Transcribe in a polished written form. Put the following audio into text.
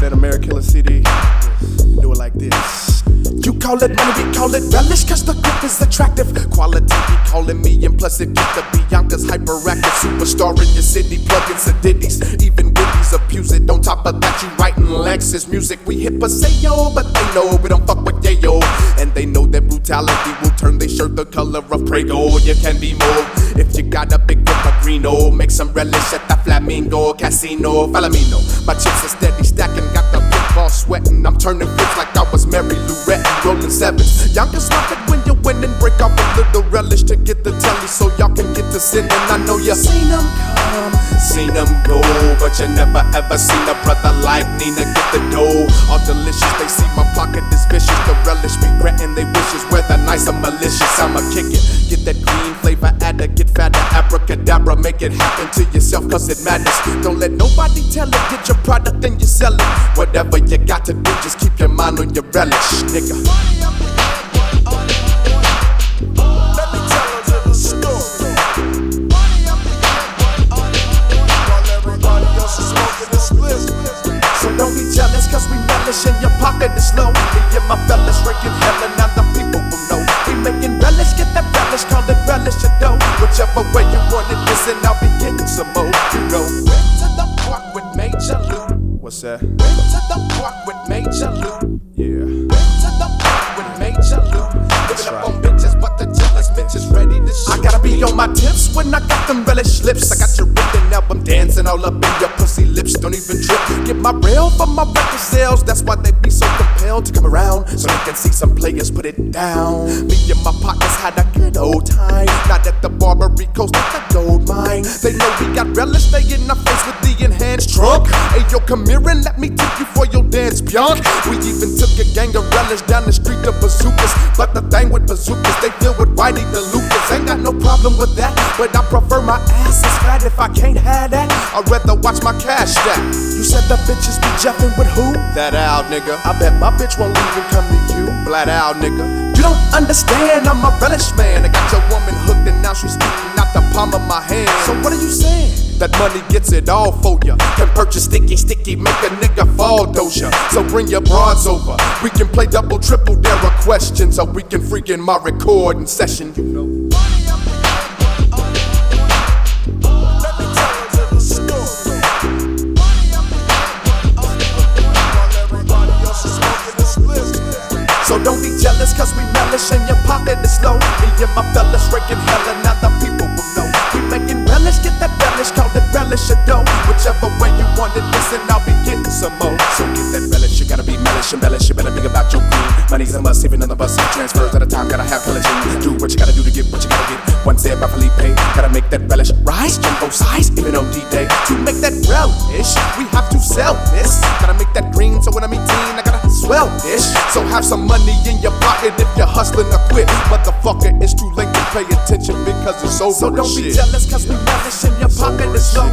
an American Killer CD. Do it like this. You call it money, we call it relish, cause the grip is attractive. Quality be calling me, and plus it get the Bianca's hyperactive. Superstar in your city, plugging ditties. Even witties abuse it. On top of that, you writing Lexus music. We hit Paseo, but they know we don't fuck with yayo. And they know that brutality will turn their shirt the color of Prego. You can be more if you got a big grip of Greeno. Make some relish at the Flamingo Casino. Palomino, my chips are steady stacking, got the big ball sweating. I'm turning flips like I was Mary Lou Retton, rolling sevens. Y'all can stop it when you win and break off a little relish to get the telly so y'all can get to sinning. I know you seen them come, seen them go, but you never ever seen a brother like Nina get the dough. All delicious, they see my pocket is vicious. The relish regretting they wishes, whether nice or malicious. I'ma kick it, get that green flavor adder, get fatter, abracadabra, make it happen to yourself cause it matters. Don't let nobody tell it, get your product and you sell it. Whatever you got to do, just keep your mind on your relish, nigga. So don't be jealous cause we relish in your pocket is low. Me and my fellas raking hell and other people will know. We making relish, get that relish, call it relish or dough. Whichever way you want it, listen, I'll be getting some more. You know, went to the park with Major Lou. What's that? Went to the park with Major Lou. Yeah. Went to the park with Major Lou. Living up on bitches, but the jealous bitches ready to shoot. I gotta be on my tips when I got them relish lips. I got your written album dancing all up in your pussy lips. Don't even trip. Get my rail for my record sales. That's why they be so compelled to come around, so they can see some players put it down. Me and my partners had a good old time. Not at the Barbary Coast, at the gold mine. They know we got relish. They in our face with the enhanced trunk. Hey yo, come here and let me take you for your dance, pionk. We even took a gang of relish down the street to bazookas. But the thing with bazookas, they deal with Whitey the Lucas. Ain't got no problem with that, but I prefer my ass is fat. If I can't have that, I'd rather watch my cash stack. You said the bitches be jeffing with who? That out, nigga. I bet my bitch won't even come to you. Flat out, nigga. You don't understand, I'm a relish man. I got your woman hooked and now she's speaking out the palm of my hand. So what are you saying? That money gets it all for ya. Can purchase sticky, make a nigga fall doja. So bring your broads over. We can play double, triple, there are questions. Or we can freak in my recording session, you know. So don't be jealous cause we relish in your pocket is low. Me and my fellas raking hell and other people will know. We making relish, get that relish, call it relish or dough. Whichever way you want it, listen, I'll be getting some more. So get that relish, you gotta be mellish and bellish. You better think about your green. Money's a must, even on the bus. Transfers at a time, gotta have collision. Do what you gotta do to get what you gotta get. One said by Felipe, gotta make that relish rise, jumbo size, even on D-Day. To make that relish, we have to sell this. Gotta make that green, so when I'm eating, I gotta swell this. So have some money in your pocket if you're hustling or quit. Motherfucker, it's too late to pay attention because it's over. So don't be shit. jealous cause we relish in your pocket is low.